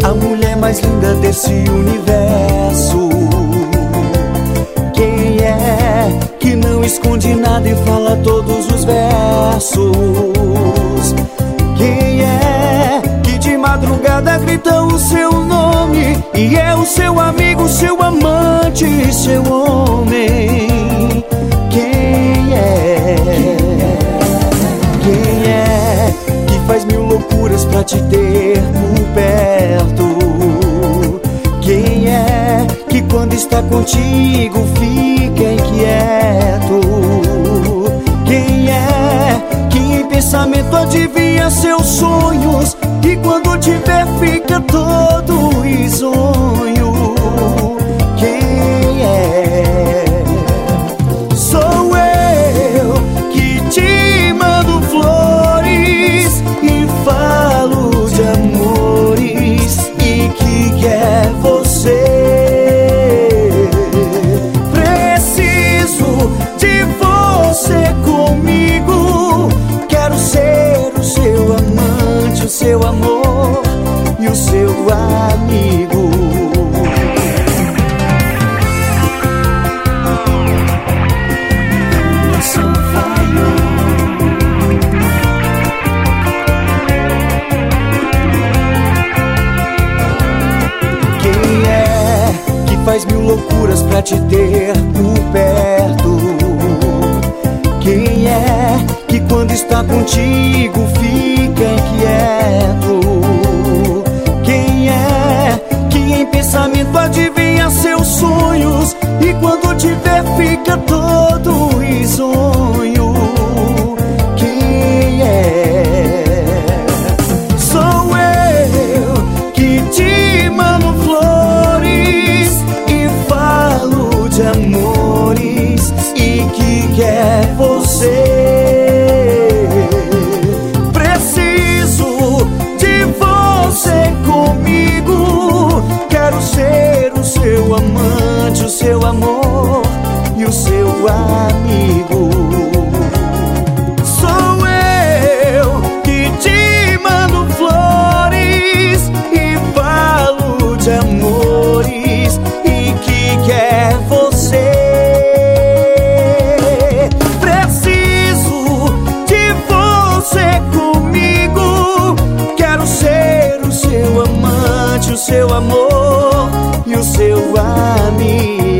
a mulher mais linda desse universo. Quem é que não esconde nada e fala todos os versos? Quem é que de madrugada grita o seu nome e é o seu amigo, seu amante, seu homem? Quem é? Quem é que faz mil loucuras pra te ter por perto? Quem é que quando está contigo fica inquieto? Quem é que em pensamento adivinha seus sonhos e quando te vê fica todo risonho? Quem é? Sou eu que te mando flores e falo de amores e que quer você. Preciso de você comigo. Quero ser o seu amante, o seu amor e o seu amigo. Quem é que faz mil loucuras pra te ter por perto? Quem é que quando está contigo fica inquieto? Quem é que em pensamento adivinha seus sonhos e quando te vê fica todo risonho? Quem é? Sou eu que te mando flores e falo de amores e que quer você. Preciso de você comigo. Quero ser o seu amante, o seu amor e o seu amigo. Sou eu que te mando flores e falo de amores e que quer você. Preciso de você comigo. Quero ser o seu amante, o seu amor e o seu amigo.